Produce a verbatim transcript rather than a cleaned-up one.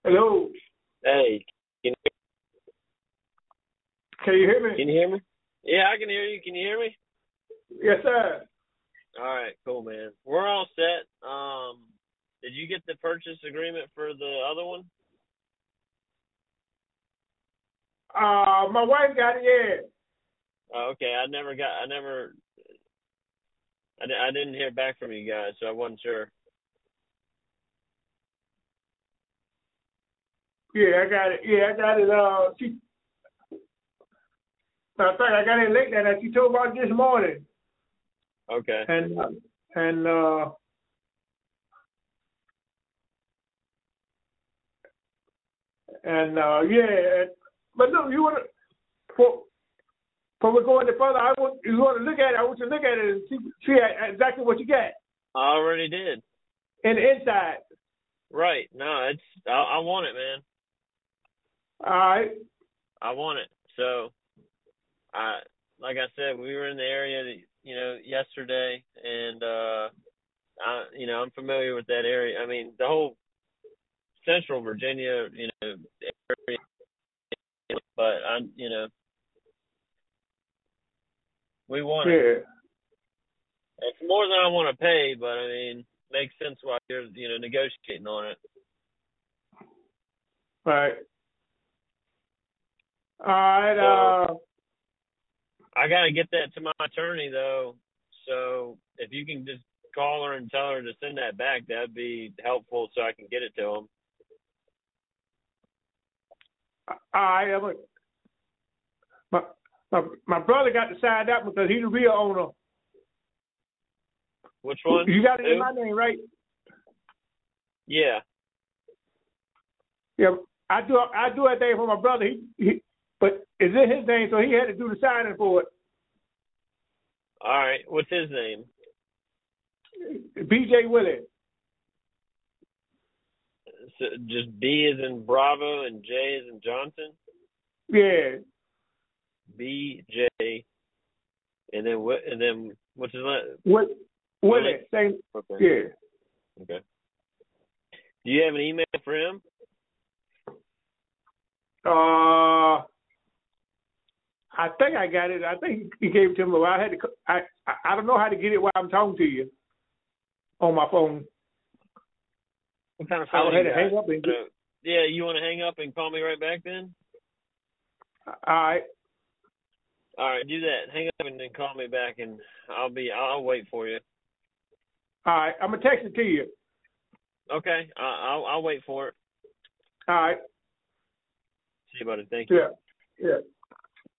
Hello. Hey, can you, Can you hear me? can you hear me? Yeah, I can hear you. Can you hear me? Yes, sir. All right, cool, man. We're all set. Um, did you get the purchase agreement for the other one? Uh, my wife got it. Yeah. Oh, okay, I never got. I never. I, di- I didn't hear back from you guys, so I wasn't sure. Yeah, I got it. Yeah, I got it. Uh, she. Matter of fact, I got it late that night. She told about it this morning, Okay. and uh, and uh, and uh, yeah. But look, you want to for before we go any further, I want you want to look at it. I want you to look at it and see see exactly what you got I already did. in the inside. Right. No, it's. I, I want it, man. All right. I want it. So, I like I said, we were in the area, you know, yesterday, and uh, I, you know, I'm familiar with that area. I mean, the whole Central Virginia, you know, area, but I, you know, we want it. Yeah. It's more than I want to pay, but I mean, makes sense while you're, you know, negotiating on it. Right. All right. So Uh, I got to get that to my attorney though. So if you can just call her and tell her to send that back, that'd be helpful so I can get it to them. all right. I'm a, my, my my brother got to sign that because he's the real owner. Which one? You got it Who? in my name, right? Yeah. Yeah, I do. I do everything for my brother. He, he, but it's in his name, so he had to do the signing for All right. What's his name? it. B J Willie. So just B is in Bravo and J is in Johnson. Yeah. B J, and then what? And then what's his last? What? Willie. Willie? Same. Okay. Yeah. Okay. Do you have an email for him? Uh, I think I got it. I think he gave it to me. But I had to. I I I don't know how to get it while I'm talking to you on my phone. What kind of I phone would you have to got? hang up and get. Uh, yeah, you want to hang up and call me right back then? All right. All right, do that. Hang up and then call me back, and I'll be. I'll wait for you. All right. I'm gonna text it to you. Okay, I, I'll. I'll wait for it. All right. See you, buddy. Thank you. Yeah. Yeah.